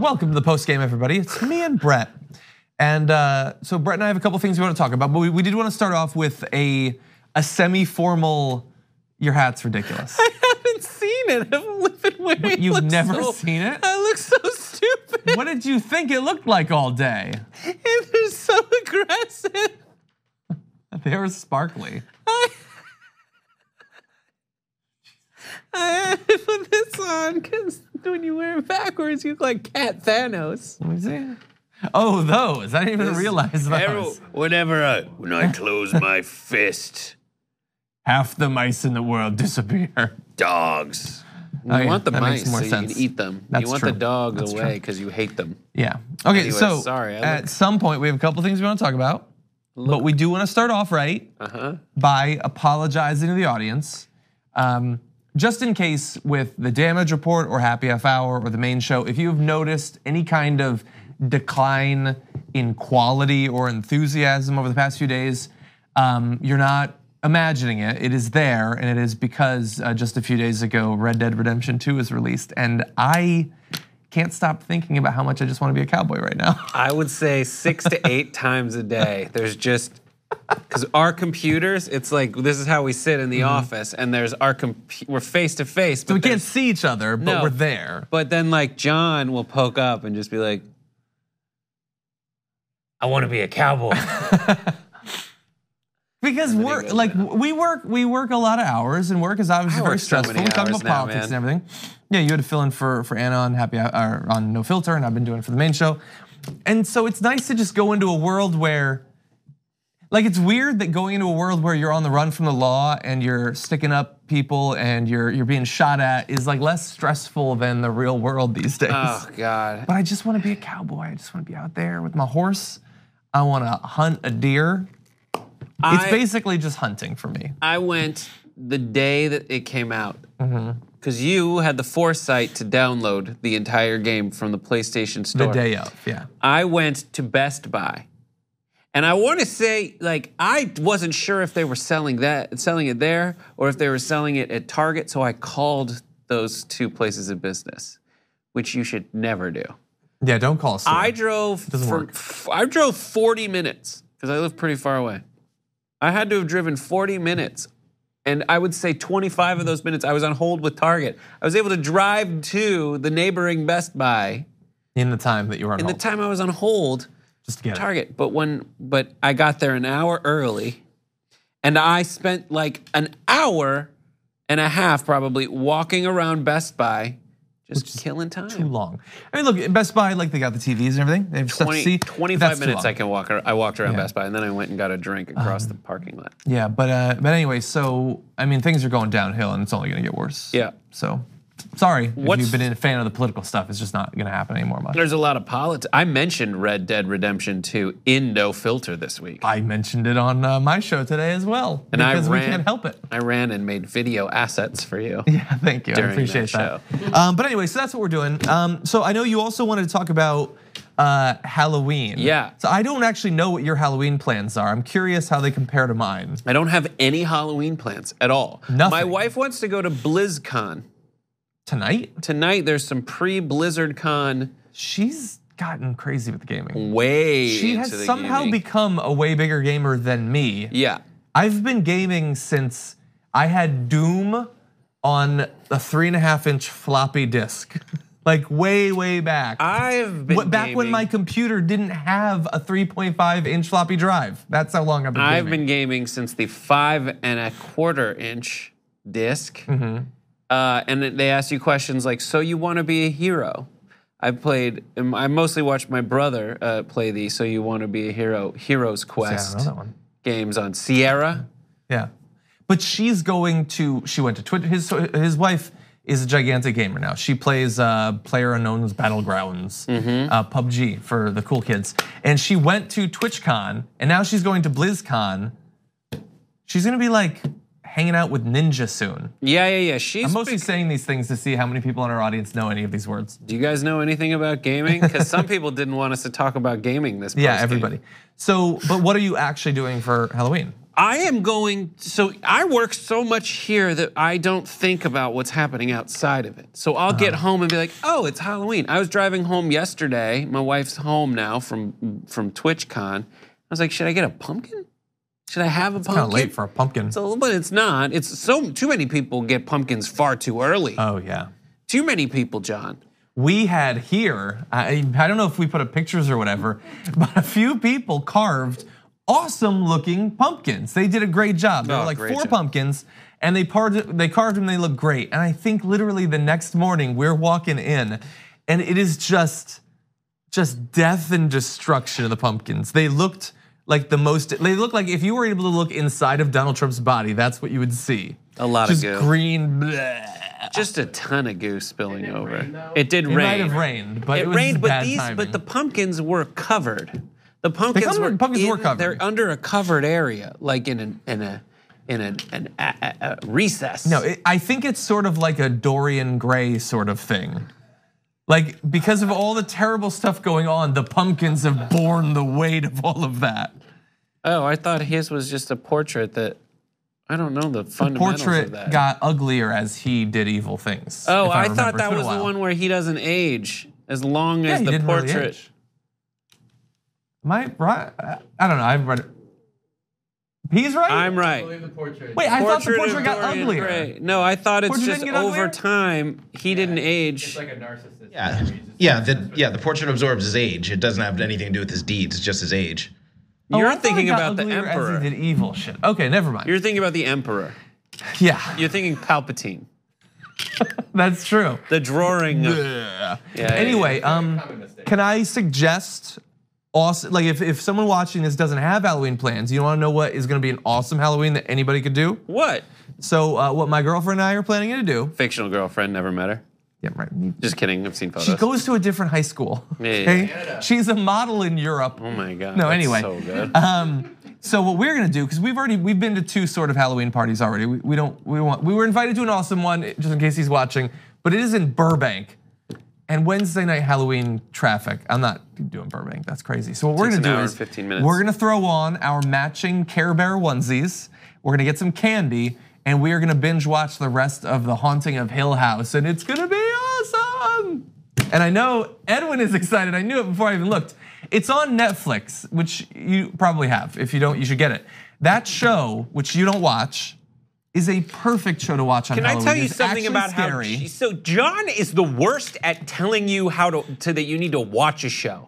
Welcome to the post game, everybody. It's me and Brett. And so Brett and I have a couple things we want to talk about, but we did want to start off with a semi-formal, your hat's ridiculous. I haven't seen it. I've been wearing it. You've never seen it? I look so stupid. What did you think it looked like all day? They're so aggressive. They were sparkly. I put this on because when you wear it backwards, you look like Cat Thanos. Let me see. Oh, those. I didn't even realize those. When I close my fist, Half the mice in the world disappear. dogs. You want the that mice makes more so sense. you can eat them. That's you want true. the dogs That's away true. because you hate them. Yeah. Okay, Anyways, so sorry, at some point we have a couple things we want to talk about, but we do want to start off right by apologizing to the audience. Just in case with the damage report or happy half hour or the main show, if you've noticed any kind of decline in quality or enthusiasm over the past few days, you're not imagining it. It is there, and it is because just a few days ago, Red Dead Redemption 2 was released, and I can't stop thinking about how much I just want to be a cowboy right now. I would say 6 to 8 times a day. There's just, because our computers, it's like, this is how we sit in the office, and there's we're face to face. So we can't see each other, but we're there. But then like John will poke up and just be like, I want to be a cowboy. Because we work a lot of hours, and work is obviously very stressful. We talk about politics and everything. Yeah, you had to fill in for Anna on on No Filter, and I've been doing it for the main show. And so it's nice to just go into a world where, like, it's weird that going into a world where you're on the run from the law and you're sticking up people and you're being shot at is like less stressful than the real world these days. Oh God. But I just want to be a cowboy. I just want to be out there with my horse. I want to hunt a deer. It's basically just hunting for me. I went the day that it came out because you had the foresight to download the entire game from the PlayStation Store. The day of, yeah. I went to Best Buy, and I want to say, like, I wasn't sure if they were selling it there, or if they were selling it at Target. So I called those two places of business, which you should never do. Yeah, don't call us. I drove 40 minutes because I live pretty far away. I had to have driven 40 minutes, and I would say 25 of those minutes I was on hold with Target. I was able to drive to the neighboring Best Buy in the time that you were on hold. In the time I was on hold, just to get Target. But I got there an hour early, and I spent like an hour and a half probably walking around Best Buy. Just killing time. Too long. I mean, look, at Best Buy, like, they got the TVs and everything. They have stuff to see. 25 minutes I walked around Best Buy, and then I went and got a drink across the parking lot. Yeah, but anyway, so, I mean, things are going downhill, and it's only going to get worse. Yeah. So, sorry if you've been a fan of the political stuff. It's just not going to happen anymore much. There's a lot of politics. I mentioned Red Dead Redemption 2 in No Filter this week. I mentioned it on my show today as well, and because we can't help it. I ran and made video assets for you. Yeah, thank you. I appreciate that. But anyway, so that's what we're doing. So I know you also wanted to talk about Halloween. Yeah. So I don't actually know what your Halloween plans are. I'm curious how they compare to mine. I don't have any Halloween plans at all. Nothing. My wife wants to go to BlizzCon. Tonight? Tonight, there's some pre-BlizzardCon. She's gotten crazy with gaming. She has somehow become a way bigger gamer than me. Yeah. I've been gaming since I had Doom on a 3.5-inch floppy disk. Like way back. I've been back when my computer didn't have a 3.5-inch floppy drive. That's how long I've been gaming. I've been gaming since the 5.25-inch disc. And they ask you questions like, so you want to be a hero? I mostly watched my brother play the So You Want to Be a Hero, Hero's Quest games on Sierra. Yeah. But she went to Twitch. His wife is a gigantic gamer now. She plays PlayerUnknown's Battlegrounds, PUBG for the cool kids. And she went to TwitchCon, and now she's going to BlizzCon. She's gonna be like hanging out with Ninja soon. Yeah. I'm mostly saying these things to see how many people in our audience know any of these words. Do you guys know anything about gaming? Because some people didn't want us to talk about gaming this Yeah, everybody. So, but what are you actually doing for Halloween? I am going, so I work so much here that I don't think about what's happening outside of it. So I'll get home and be like, oh, it's Halloween. I was driving home yesterday. My wife's home now from TwitchCon. I was like, should I get a pumpkin? Should I have a pumpkin? Kind of late for a pumpkin. But it's not. Too many people get pumpkins far too early. Oh, yeah. Too many people, John. We had here, I don't know if we put up pictures or whatever, but a few people carved awesome looking pumpkins. They did a great job. There were like 4 pumpkins and they carved them, they look great. And I think literally the next morning we're walking in and it is just death and destruction of the pumpkins. They looked like they look like if you were able to look inside of Donald Trump's body, that's what you would see. A lot of goo. Just green, bleh. Just a ton of goo spilling over. It did rain. It might have rained, but it was rained, bad timing. but the pumpkins were covered. The pumpkins were covered. They're under a covered area, like in a recess. No, I think it's sort of like a Dorian Gray sort of thing. Like because of all the terrible stuff going on, the pumpkins have borne the weight of all of that. Oh, I thought his was just a portrait that. I don't know the fundamentals of that. The portrait got uglier as he did evil things. Oh, I thought that was the one where he doesn't age as long as the portrait. Really age. Am I right? I don't know. I've read it. He's right? I'm right. Wait, I thought the portrait got uglier. Gray. No, I thought it's just over time, he didn't age. It's like a narcissist. The portrait absorbs his age. It doesn't have anything to do with his deeds, it's just his age. You're thinking about the Emperor. As he did evil shit. Okay, never mind. You're thinking about the Emperor. Yeah. You're thinking Palpatine. That's true. The drawing. Anyway, can I suggest awesome, like if someone watching this doesn't have Halloween plans, you want to know what is going to be an awesome Halloween that anybody could do? What? So what my girlfriend and I are planning to do. Fictional girlfriend, never met her. Yeah, right. Just kidding, I've seen photos. She goes to a different high school. Okay? She's a model in Europe. Oh my God. No, anyway. So good. So what we're gonna do, because we've been to 2 sort of Halloween parties already. We were invited to an awesome one, just in case he's watching, but it is in Burbank. And Wednesday night Halloween traffic. I'm not doing Burbank, that's crazy. So what we're gonna do is 15 minutes. We're gonna throw on our matching Care Bear onesies. We're gonna get some candy, and we are gonna binge watch the rest of The Haunting of Hill House, and it's gonna be awesome. And I know Edwin is excited. I knew it before I even looked. It's on Netflix, which you probably have. If you don't, you should get it. That show, which you don't watch, is a perfect show to watch on Halloween. Can I tell you something about scary. How? So John is the worst at telling you how to that you need to watch a show.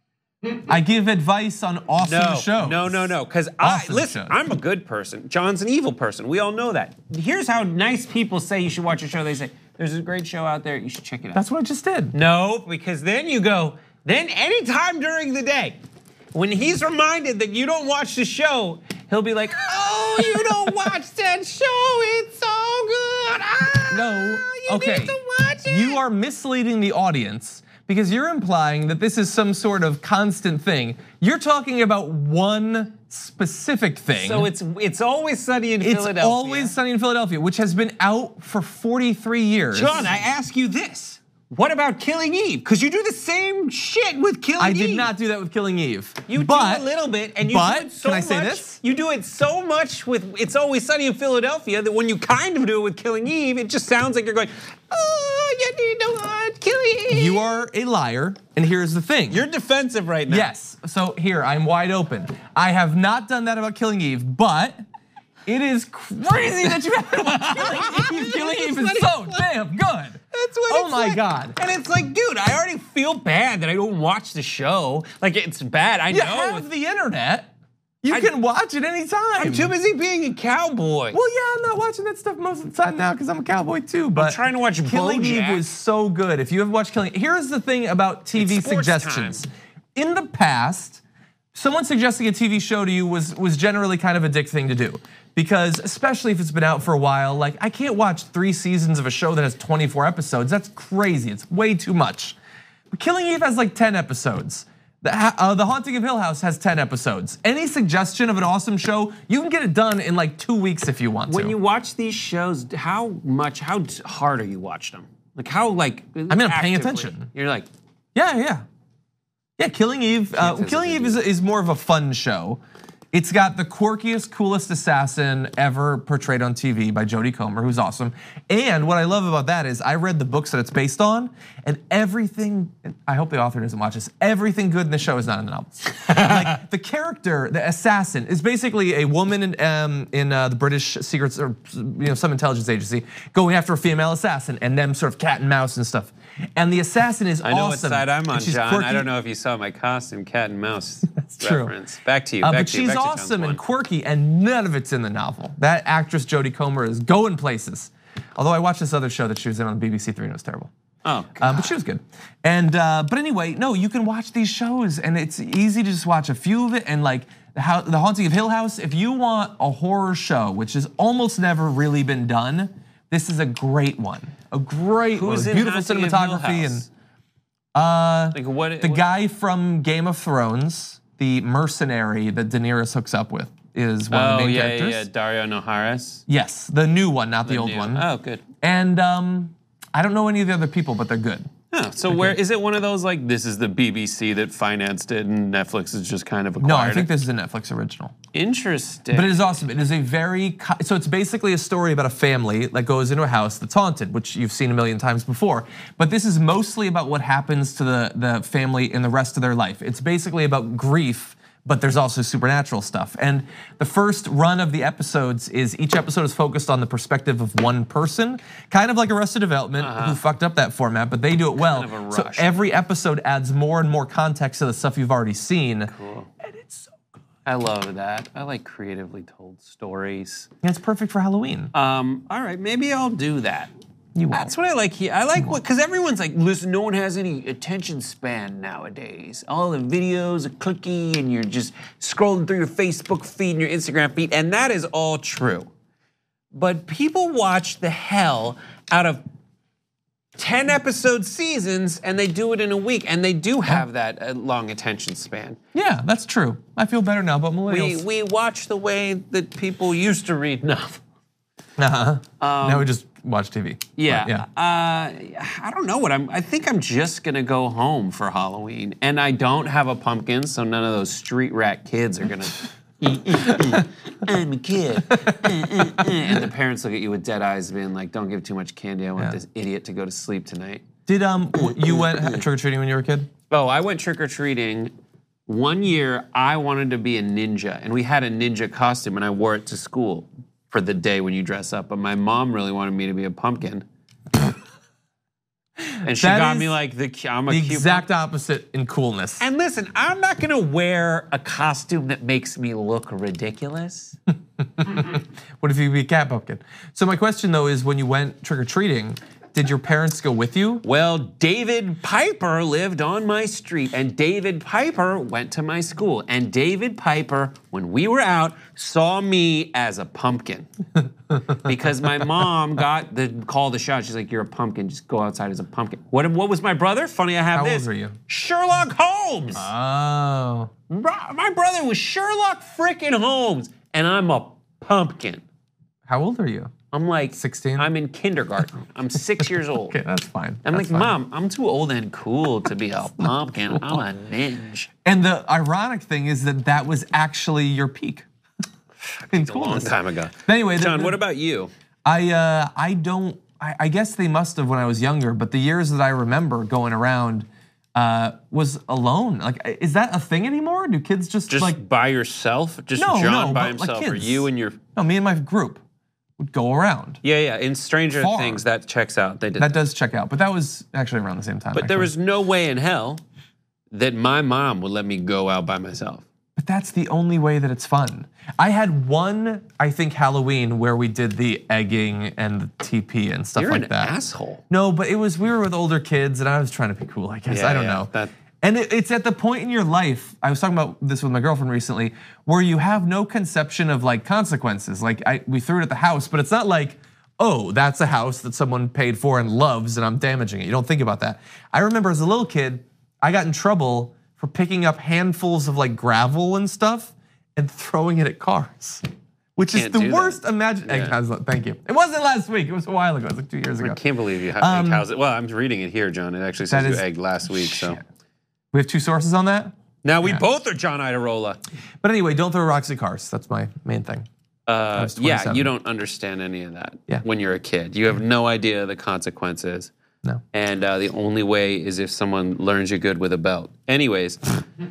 I give advice on awesome shows. No. Because listen, I'm a good person. John's an evil person. We all know that. Here's how nice people say you should watch a show. They say, there's a great show out there, you should check it out. That's what I just did. No, because then you go, then anytime during the day, when he's reminded that you don't watch the show, he'll be like, oh, you don't watch that show, it's so good. You need to watch it. You are misleading the audience because you're implying that this is some sort of constant thing. You're talking about one specific thing. So it's Always Sunny in Philadelphia. It's Always Sunny in Philadelphia, which has been out for 43 years. John, I ask you this. What about Killing Eve? Because you do the same shit with Killing Eve. I did not do that with Killing Eve. You do a little bit, and you do it so much. Can I say this? You do it so much with It's Always Sunny in Philadelphia that when you kind of do it with Killing Eve, it just sounds like you're going, oh, you need to watch Killing Eve. You are a liar, and here's the thing. You're defensive right now. Yes, so here, I'm wide open. I have not done that about Killing Eve, but it is crazy that you haven't watched Killing Eve. Killing Eve is so damn good. That's what oh my God. And it's like, dude, I already feel bad that I don't watch the show. Like, it's bad, I know. You have the internet. You can watch it anytime. I'm too busy being a cowboy. Well, yeah, I'm not watching that stuff most of the time now because I'm a cowboy too, but I'm trying to watch Killing BoJack. Eve was so good. If you ever watched Killing Eve, here's the thing about TV suggestions. In the past, someone suggesting a TV show to you was generally kind of a dick thing to do. Because especially if it's been out for a while, like I can't watch 3 seasons of a show that has 24 episodes. That's crazy, it's way too much. But Killing Eve has like 10 episodes. The Haunting of Hill House has 10 episodes. Any suggestion of an awesome show, you can get it done in like 2 weeks if you want to. When you watch these shows, how hard are you watching them? Like how like I mean, I'm paying attention. You're like, yeah. Killing Eve. Killing Eve is more of a fun show. It's got the quirkiest, coolest assassin ever portrayed on TV by Jodie Comer, who's awesome. And what I love about that is I read the books that it's based on, and everything, I hope the author doesn't watch this, everything good in the show is not in the novels. Like the character, the assassin, is basically a woman in the British secrets, or some intelligence agency, going after a female assassin, and them sort of cat and mouse and stuff. And the assassin is awesome. I know what side I'm on, John. Quirky. I don't know if you saw my costume, cat and mouse true. reference. Back to you. But she's awesome and quirky, and none of it's in the novel. That actress Jodie Comer is going places. Although I watched this other show that she was in on BBC Three and it was terrible. Oh, God. But she was good. And but anyway, no, you can watch these shows, and it's easy to just watch a few of it. And like The Haunting of Hill House, if you want a horror show, which has almost never really been done, this is a great one. A great one. Beautiful cinematography and the guy from Game of Thrones, the mercenary that Daenerys hooks up with, is one of the main characters. Yeah, Dario Naharis. Yes, the new one, not the old one. Oh, good. And I don't know any of the other people, but they're good. Oh, so where is it? One of those like this is the BBC that financed it, and Netflix is just kind of acquired No, I think this is a Netflix original. Interesting. But it is awesome. It is so it's basically a story about a family that goes into a house that's haunted, which you've seen a million times before. But this is mostly about what happens to the family in the rest of their life. It's basically about grief, but there's also supernatural stuff. And the first run of the episodes is each episode is focused on the perspective of one person, kind of like Arrested Development, who fucked up that format, but they do it well. Kind of a rush. So every episode adds more and more context to the stuff you've already seen. Cool. And it's so good. I love that. I like creatively told stories. And it's perfect for Halloween. All right, maybe I'll do that. You won't. That's what I like here. I like what, because everyone's like, listen, no one has any attention span nowadays. All the videos are clicky and you're just scrolling through your Facebook feed and your Instagram feed, and that is all true. But people watch the hell out of 10-episode seasons and they do it in a week, and they do have that long attention span. Yeah, that's true. I feel better now about millennials. We watch the way that people used to read novels. Now we just watch TV. Yeah. I don't know what I think I'm just gonna go home for Halloween, and I don't have a pumpkin, so none of those street rat kids are gonna. I'm a kid. And the parents look at you with dead eyes, being like, "Don't give too much candy. I want this idiot to go to sleep tonight." Did you went trick or treating when you were a kid? Oh, I went trick or treating. One year, I wanted to be a ninja, and we had a ninja costume, and I wore it to school for the day when you dress up. But my mom really wanted me to be a pumpkin. And she got me like I'm a the cute exact opposite in coolness. And listen, I'm not gonna wear a costume that makes me look ridiculous. What if you be a cat pumpkin? So my question though is, when you went trick or treating, did your parents go with you? Well, David Piper lived on my street, and David Piper went to my school. And David Piper, when we were out, saw me as a pumpkin. Because my mom got the call the shot. She's like, "You're a pumpkin, just go outside as a pumpkin." What was my brother? Funny I have this. How old were you? Sherlock Holmes. Oh. My brother was Sherlock frickin' Holmes, and I'm a pumpkin. How old are you? I'm like 16? I'm in kindergarten. I'm 6 years old. Okay, that's fine. I'm That's like, fine. Mom, I'm too old and cool to be a pumpkin. I'm a ninja. And the ironic thing is that that was actually your peak. In A long coolness. time ago. Anyway, John, what about you? I guess they must have when I was younger, but the years that I remember going around was alone. Like, is that a thing anymore? Do kids just like by yourself? Just No, John no, by but like himself, or kids. you and your? No, me and my group would go around. Yeah. In Stranger Far. Things, that checks out. They did. That does check out, but that was actually around the same time. But there was no way in hell that my mom would let me go out by myself. But that's the only way that it's fun. I had one, I think, Halloween where we did the egging and the TP and stuff You're like an that. asshole. No, but we were with older kids and I was trying to be cool, I guess. Yeah, I don't yeah, know. And it's at the point in your life, I was talking about this with my girlfriend recently, where you have no conception of like consequences. Like we threw it at the house, but it's not like, oh, that's a house that someone paid for and loves and I'm damaging it. You don't think about that. I remember as a little kid, I got in trouble for picking up handfuls of like gravel and stuff and throwing it at cars, which is Can't the do worst that. imagination. Thank you. It wasn't last week. It was a while ago. It was like 2 years ago. I can't believe you have egg cows. Well, I'm reading it here, John. It actually says you egged last week. So We have two sources on that? Now we both are John Iadarola. But anyway, don't throw rocks at cars. That's my main thing. Yeah, you don't understand any of that Yeah. when you're a kid. You have no idea the consequences. No. And the only way is if someone learns you good with a belt. Anyways,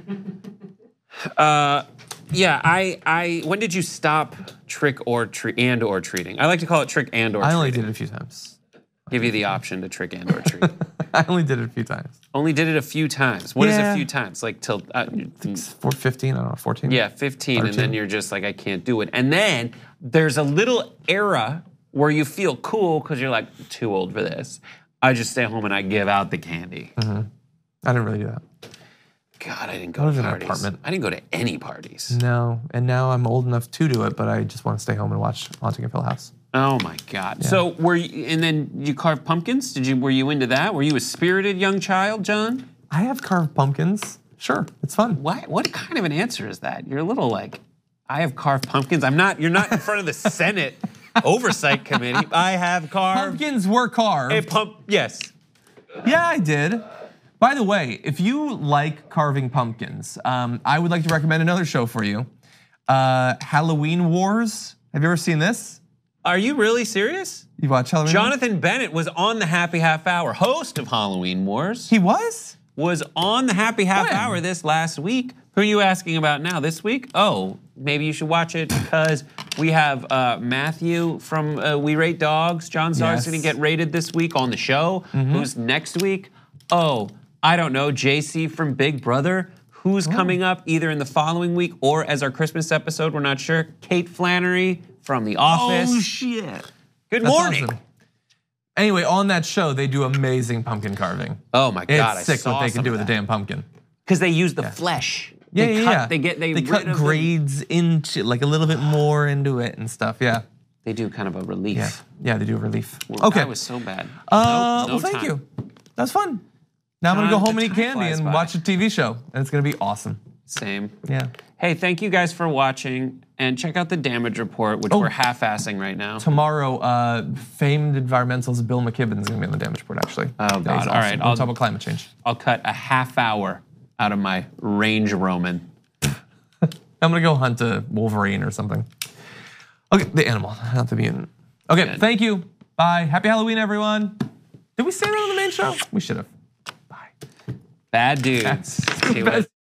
yeah, I when did you stop trick or treating? I like to call it trick and or treating. I only did it a few times. Give you the option to trick and or treat. I only did it a few times. Only did it a few times. What is Yeah. a few times? Like till 15, I don't know, 14? yeah, 15, and 13. then you're just like, I can't do it. And then there's a little era where you feel cool because you're like, too old for this. I just stay home and I give out the candy. I didn't really do that. God, I didn't go I to was in an parties. apartment. I didn't go to any parties. No, and now I'm old enough to do it, but I just want to stay home and watch Haunting of Hill House. Oh my God! So were you, and then you carved pumpkins? Were you into that? Were you a spirited young child, John? I have carved pumpkins. Sure, it's fun. What kind of an answer is that? You're a little like, I have carved pumpkins. You're not in front of the Senate Oversight Committee. I have carved Pumpkins were carved. a pump. Yes. Yeah, I did. By the way, if you like carving pumpkins, I would like to recommend another show for you. Halloween Wars. Have you ever seen this? Are you really serious? You watch Halloween Wars? Jonathan Bennett was on the Happy Half Hour, host of Halloween Wars. He was? Was on the Happy Half When? Hour this last week. Who are you asking about now? This week? Oh, maybe you should watch it because we have Matthew from We Rate Dogs. John Czar's Yes. going to get rated this week on the show. Who's next week? Oh, I don't know. JC from Big Brother. Who's coming up either in the following week or as our Christmas episode? We're not sure. Kate Flannery from The Office. Oh, shit. Good That's morning. awesome. Anyway, on that show, they do amazing pumpkin carving. Oh my God! It's sick what they can do with a damn pumpkin. Because they use the flesh. Yeah, They yeah, cut, yeah. They cut rid of grades into, like a little bit more into it and stuff, yeah. They do kind of a relief. Yeah, yeah, they do a relief. Well, Okay. That was so bad. Well, thank you. That was fun. Now I'm gonna go John, home the and eat time candy flies and by. watch a TV show, and it's gonna be awesome. Same. Yeah. Hey, thank you guys for watching, and check out the damage report, which we're half-assing right now. Tomorrow, famed environmentalist Bill McKibben is gonna be on the damage report, actually. Oh, Yeah, God. he's All awesome. right, We'll talk about climate change. I'll cut a half hour out of my Range Roman. I'm gonna go hunt a Wolverine or something. Okay, the animal, not the mutant. Okay, Good. thank you. Bye. Happy Halloween, everyone. Did we say that on the main show? We should have. Bye. Bad dudes. See what-